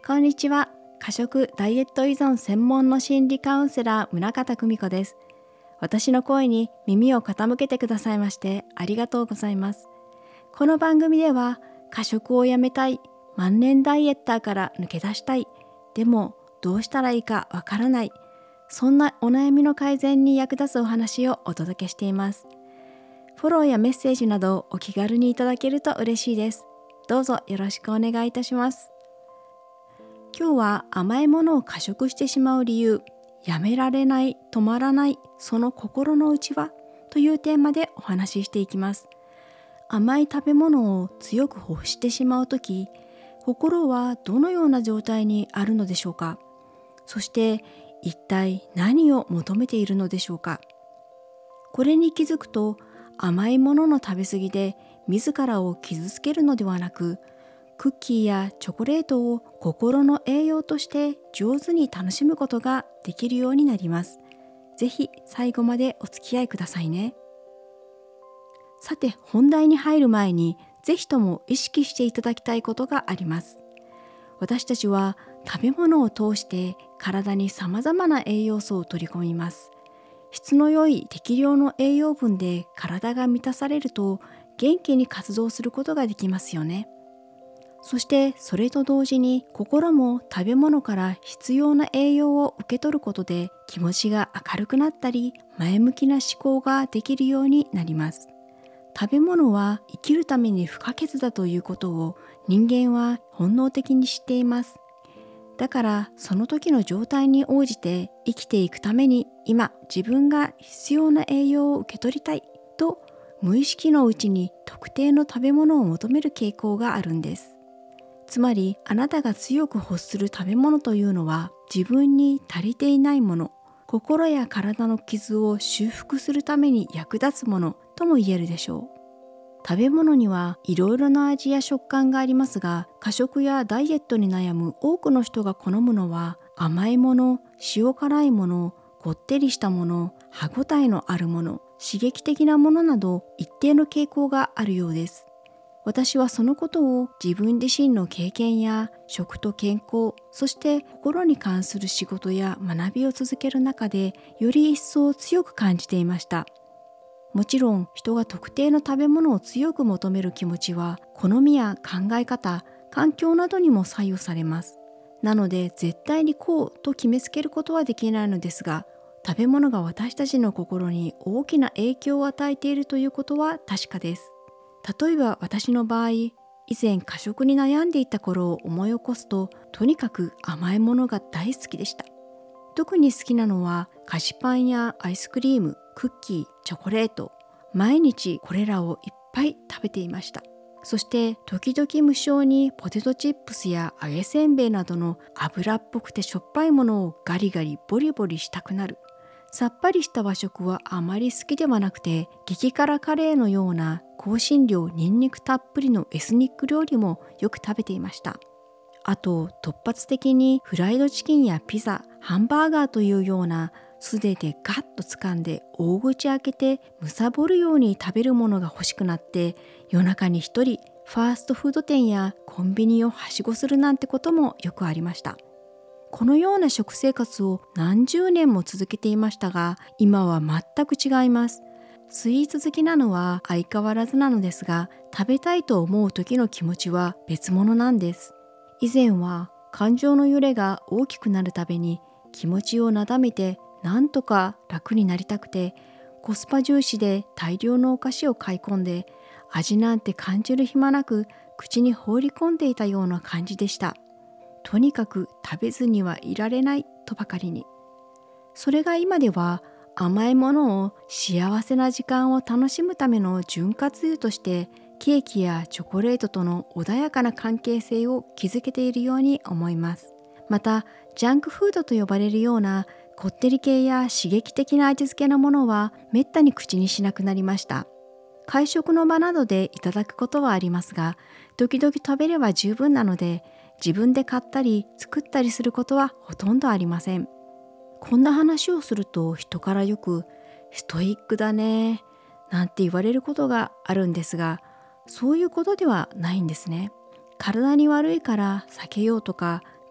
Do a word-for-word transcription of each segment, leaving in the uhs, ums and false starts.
こんにちは。過食ダイエット依存専門の心理カウンセラー宗像久美子です。私の声に耳を傾けてくださいましてありがとうございます。この番組では過食をやめたい、万年ダイエッターから抜け出したい、でもどうしたらいいかわからない、そんなお悩みの改善に役立つお話をお届けしています。フォローやメッセージなどお気軽にいただけると嬉しいです。どうぞよろしくお願いいたします。今日は甘いものを過食してしまう理由、やめられない、止まらない、その心の内はというテーマでお話ししていきます。甘い食べ物を強く欲してしまうとき、心はどのような状態にあるのでしょうか。そして一体何を求めているのでしょうか。これに気づくと、甘いものの食べ過ぎで自らを傷つけるのではなく、クッキーやチョコレートを心の栄養として上手に楽しむことができるようになります。ぜひ最後までお付き合いくださいね。さて、本題に入る前にぜひとも意識していただきたいことがあります。私たちは食べ物を通して体に様々な栄養素を取り込みます。質の良い適量の栄養分で体が満たされると元気に活動することができますよね。そしてそれと同時に心も食べ物から必要な栄養を受け取ることで気持ちが明るくなったり前向きな思考ができるようになります。食べ物は生きるために不可欠だということを人間は本能的に知っています。だからその時の状態に応じて生きていくために今自分が必要な栄養を受け取りたいと無意識のうちに特定の食べ物を求める傾向があるんです。つまりあなたが強く欲する食べ物というのは自分に足りていないもの、心や体の傷を修復するために役立つものとも言えるでしょう。食べ物にはいろいろな味や食感がありますが、過食やダイエットに悩む多くの人が好むのは甘いもの、塩辛いもの、こってりしたもの、歯ごたえのあるもの、刺激的なものなど一定の傾向があるようです。私はそのことを自分自身の経験や食と健康、そして心に関する仕事や学びを続ける中でより一層強く感じていました。もちろん人が特定の食べ物を強く求める気持ちは好みや考え方、環境などにも左右されます。なので絶対にこうと決めつけることはできないのですが、食べ物が私たちの心に大きな影響を与えているということは確かです。例えば私の場合、以前過食に悩んでいた頃を思い起こすと、とにかく甘いものが大好きでした。特に好きなのは菓子パンやアイスクリーム、クッキー、チョコレート。毎日これらをいっぱい食べていました。そして時々無性にポテトチップスや揚げせんべいなどの油っぽくてしょっぱいものをガリガリボリボリしたくなる。さっぱりした和食はあまり好きではなくて、激辛カレーのような香辛料ニンニクたっぷりのエスニック料理もよく食べていました。あと突発的にフライドチキンやピザ、ハンバーガーというような素手でガッと掴んで大口開けて貪るように食べるものが欲しくなって、夜中に一人ファーストフード店やコンビニをはしごするなんてこともよくありました。このような食生活を何十年も続けていましたが、今は全く違います。スイーツ好きなのは相変わらずなのですが、食べたいと思う時の気持ちは別物なんです。以前は感情の揺れが大きくなるたびに気持ちをなだめてなんとか楽になりたくて、コスパ重視で大量のお菓子を買い込んで、味なんて感じる暇なく口に放り込んでいたような感じでした。とにかく食べずにはいられないとばかりに。それが今では甘いものを幸せな時間を楽しむための潤滑油としてケーキやチョコレートとの穏やかな関係性を築けているように思います。またジャンクフードと呼ばれるようなこってり系や刺激的な味付けのものはめったに口にしなくなりました。会食の場などでいただくことはありますが、時々食べれば十分なので、自分で買ったり作ったりすることはほとんどありません。こんな話をすると人からよくストイックだねなんて言われることがあるんですが、そういうことではないんですね。体に悪いから避けようとか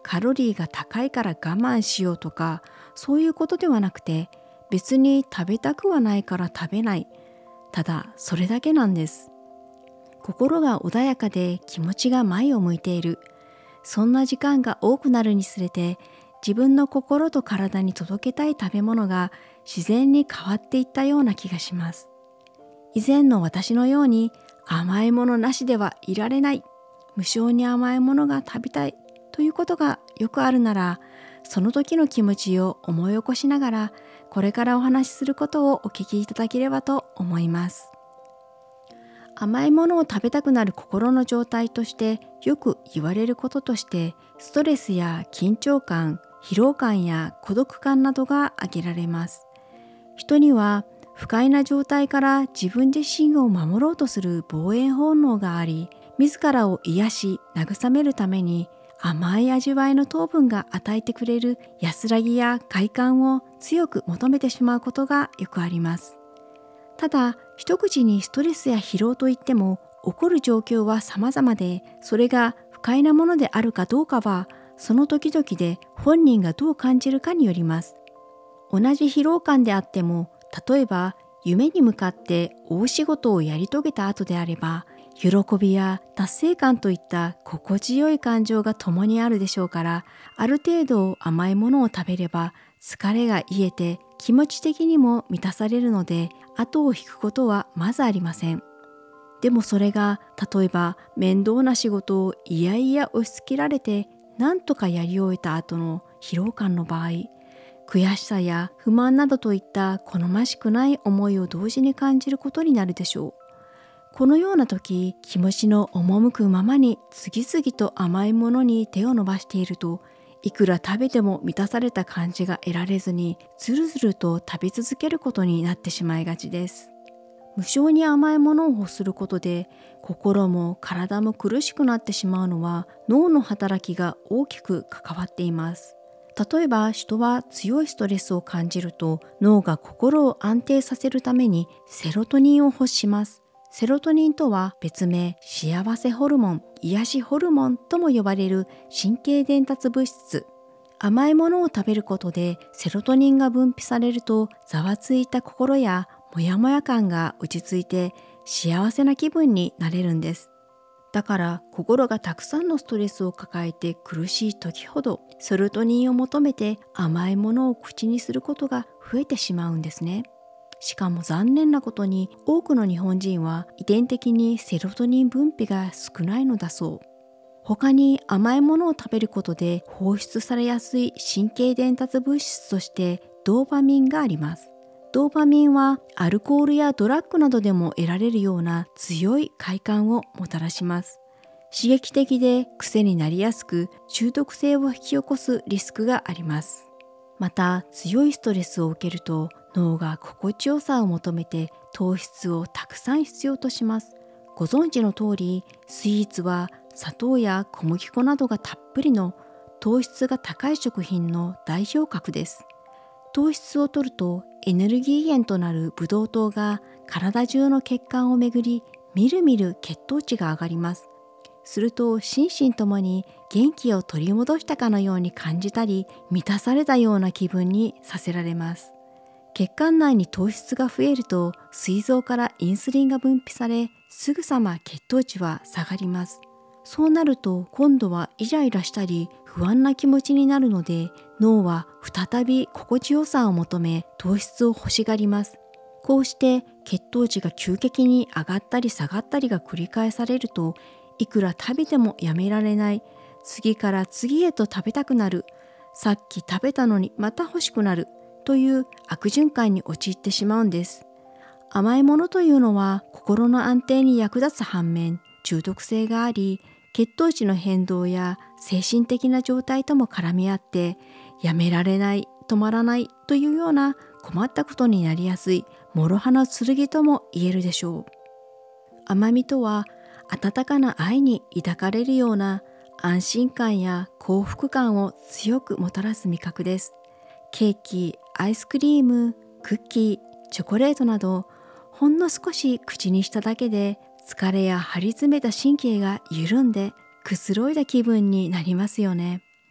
カロリーが高いから我慢しようとか、そういうことではなくて、別に食べたくはないから食べない。ただそれだけなんです。心が穏やかで気持ちが前を向いている。そんな時間が多くなるにつれて、自分の心と体に届けたい食べ物が自然に変わっていったような気がします。以前の私のように甘いものなしではいられない、無性に甘いものが食べたいということがよくあるなら、その時の気持ちを思い起こしながら、これからお話しすることをお聞きいただければと思います。甘いものを食べたくなる心の状態としてよく言われることとして、ストレスや緊張感、疲労感や孤独感などが挙げられます。人には不快な状態から自分自身を守ろうとする防衛本能があり、自らを癒し慰めるために甘い味わいの糖分が与えてくれる安らぎや快感を強く求めてしまうことがよくあります。ただ、一口にストレスや疲労といっても、起こる状況は様々で、それが不快なものであるかどうかは、その時々で本人がどう感じるかによります。同じ疲労感であっても、例えば夢に向かって大仕事をやり遂げた後であれば、喜びや達成感といった心地よい感情が共にあるでしょうから、ある程度甘いものを食べれば疲れが癒えて気持ち的にも満たされるので、後を引くことはまずありません。でもそれが例えば面倒な仕事をいやいや押し付けられて何とかやり終えた後の疲労感の場合、悔しさや不満などといった好ましくない思いを同時に感じることになるでしょう。このような時、気持ちの赴くままに次々と甘いものに手を伸ばしていると、いくら食べても満たされた感じが得られずに、ずるずると食べ続けることになってしまいがちです。無性に甘いものを欲することで、心も体も苦しくなってしまうのは、脳の働きが大きく関わっています。例えば人は強いストレスを感じると、脳が心を安定させるためにセロトニンを欲します。セロトニンとは別名幸せホルモン、癒しホルモンとも呼ばれる神経伝達物質。甘いものを食べることでセロトニンが分泌されると、ざわついた心やモヤモヤ感が落ち着いて幸せな気分になれるんです。だから心がたくさんのストレスを抱えて苦しい時ほど、セロトニンを求めて甘いものを口にすることが増えてしまうんですね。しかも残念なことに、多くの日本人は遺伝的にセロトニン分泌が少ないのだそう。他に甘いものを食べることで放出されやすい神経伝達物質としてドーパミンがあります。ドーパミンはアルコールやドラッグなどでも得られるような強い快感をもたらします。刺激的で癖になりやすく、中毒性を引き起こすリスクがあります。また強いストレスを受けると、脳が心地よさを求めて糖質をたくさん必要とします。ご存知の通り、スイーツは砂糖や小麦粉などがたっぷりの糖質が高い食品の代表格です。糖質を摂るとエネルギー源となるブドウ糖が体中の血管を巡り、みるみる血糖値が上がります。すると心身ともに元気を取り戻したかのように感じたり、満たされたような気分にさせられます。血管内に糖質が増えると、膵臓からインスリンが分泌され、すぐさま血糖値は下がります。そうなると今度はイライラしたり不安な気持ちになるので、脳は再び心地よさを求め糖質を欲しがります。こうして血糖値が急激に上がったり下がったりが繰り返されると、いくら食べてもやめられない、次から次へと食べたくなる、さっき食べたのにまた欲しくなるという悪循環に陥ってしまうんです。甘いものというのは心の安定に役立つ反面、中毒性があり、血糖値の変動や精神的な状態とも絡み合って、やめられない、止まらないというような困ったことになりやすい諸刃の剣とも言えるでしょう。甘みとは温かな愛に抱かれるような安心感や幸福感を強くもたらす味覚です。ケーキ、アイスクリーム、クッキー、チョコレートなど、ほんの少し口にしただけで疲れや張り詰めた神経が緩んでくつろいだ気分になりますよね。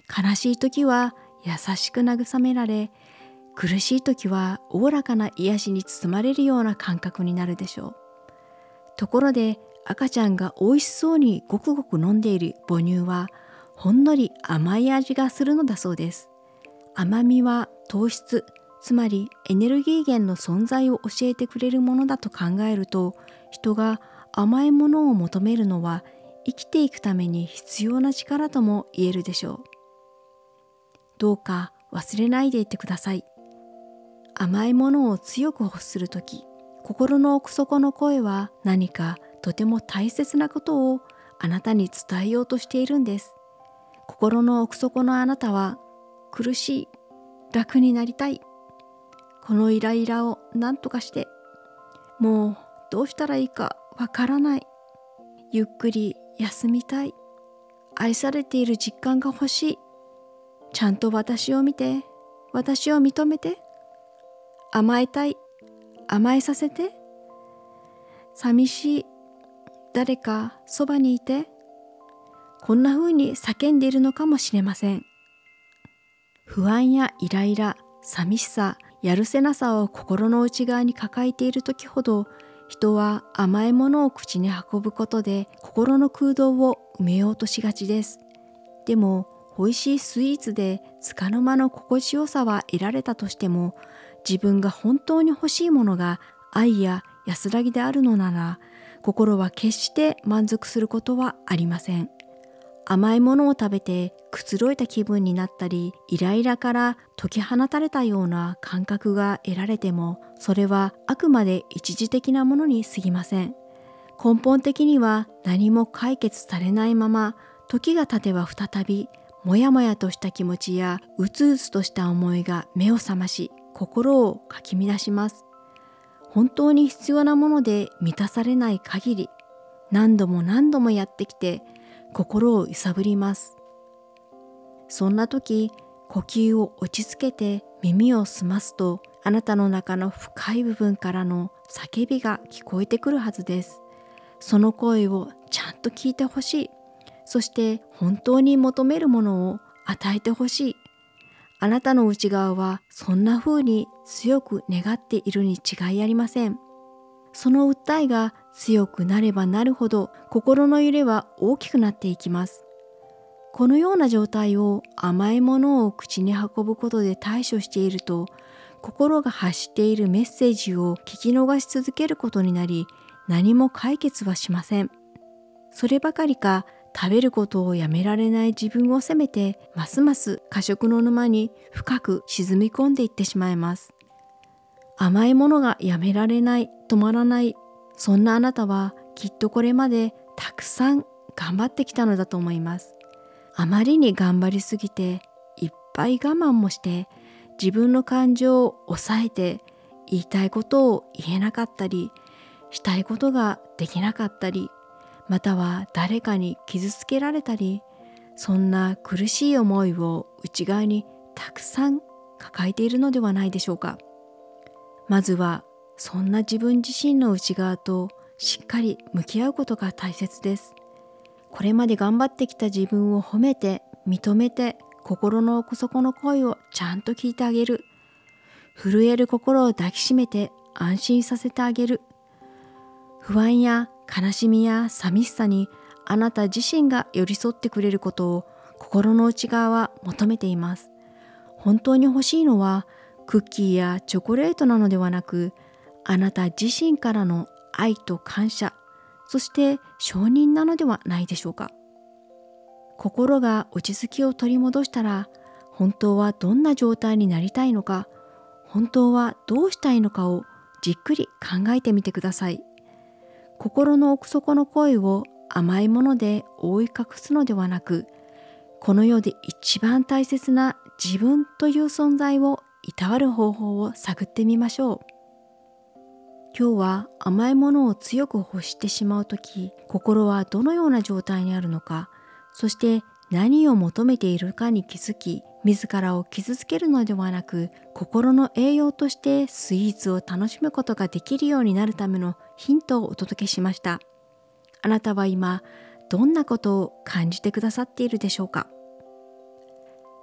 悲しい時は優しく慰められ、苦しい時はおおらかな癒しに包まれるような感覚になるでしょう。ところで赤ちゃんが美味しそうにごくごく飲んでいる母乳はほんのり甘い味がするのだそうです。甘みは糖質、つまりエネルギー源の存在を教えてくれるものだと考えると、人が甘いものを求めるのは生きていくために必要な力とも言えるでしょう。どうか忘れないでいてください。甘いものを強く欲するとき、心の奥底の声は何かとても大切なことをあなたに伝えようとしているんです。心の奥底のあなたは苦しい、楽になりたい、このイライラを何とかして、もうどうしたらいいかわからない、ゆっくり休みたい、愛されている実感が欲しい、ちゃんと私を見て、私を認めて、甘えたい、甘えさせて、寂しい、誰かそばにいて、こんな風に叫んでいるのかもしれません。不安やイライラ、寂しさ、やるせなさを心の内側に抱えている時ほど、人は甘いものを口に運ぶことで心の空洞を埋めようとしがちです。でも、美味しいスイーツで束の間の心地よさは得られたとしても、自分が本当に欲しいものが愛や安らぎであるのなら、心は決して満足することはありません。甘いものを食べてくつろいだ気分になったり、イライラから解き放たれたような感覚が得られても、それはあくまで一時的なものに過ぎません。根本的には何も解決されないまま、時が経てば再びもやもやとした気持ちやうつうつとした思いが目を覚まし、心をかき乱します。本当に必要なもので満たされない限り、何度も何度もやってきて心を揺さぶります。そんな時、呼吸を落ち着けて耳を澄ますと、あなたの中の深い部分からの叫びが聞こえてくるはずです。その声をちゃんと聞いてほしい。そして本当に求めるものを与えてほしい。あなたの内側はそんな風に強く願っているに違いありません。その訴えが強くなればなるほど、心の揺れは大きくなっていきます。このような状態を甘いものを口に運ぶことで対処していると、心が発しているメッセージを聞き逃し続けることになり、何も解決はしません。そればかりか、食べることをやめられない自分を責めて、ますます過食の沼に深く沈み込んでいってしまいます。甘いものがやめられない、止まらない、そんなあなたはきっとこれまでたくさん頑張ってきたのだと思います。あまりに頑張りすぎて、いっぱい我慢もして、自分の感情を抑えて、言いたいことを言えなかったり、したいことができなかったり、または誰かに傷つけられたり、そんな苦しい思いを内側にたくさん抱えているのではないでしょうか。まずはそんな自分自身の内側としっかり向き合うことが大切です。これまで頑張ってきた自分を褒めて認めて、心の奥底の声をちゃんと聞いてあげる。震える心を抱きしめて安心させてあげる。不安や悲しみや寂しさにあなた自身が寄り添ってくれることを心の内側は求めています。本当に欲しいのはクッキーやチョコレートなのではなく、あなた自身からの愛と感謝、そして承認なのではないでしょうか。心が落ち着きを取り戻したら、本当はどんな状態になりたいのか、本当はどうしたいのかをじっくり考えてみてください。心の奥底の声を甘いもので覆い隠すのではなく、この世で一番大切な自分という存在をいたわる方法を探ってみましょう。今日は甘いものを強く欲してしまうとき、心はどのような状態にあるのか、そして何を求めているかに気づき、自らを傷つけるのではなく、心の栄養としてスイーツを楽しむことができるようになるためのヒントをお届けしました。あなたは今、どんなことを感じてくださっているでしょうか。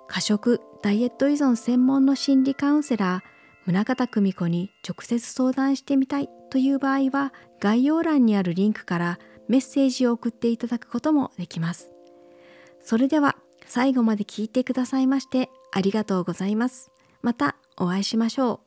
過食・ダイエット依存専門の心理カウンセラー宗像久美子に直接相談してみたいという場合は、概要欄にあるリンクからメッセージを送っていただくこともできます。それでは最後まで聞いてくださいましてありがとうございます。またお会いしましょう。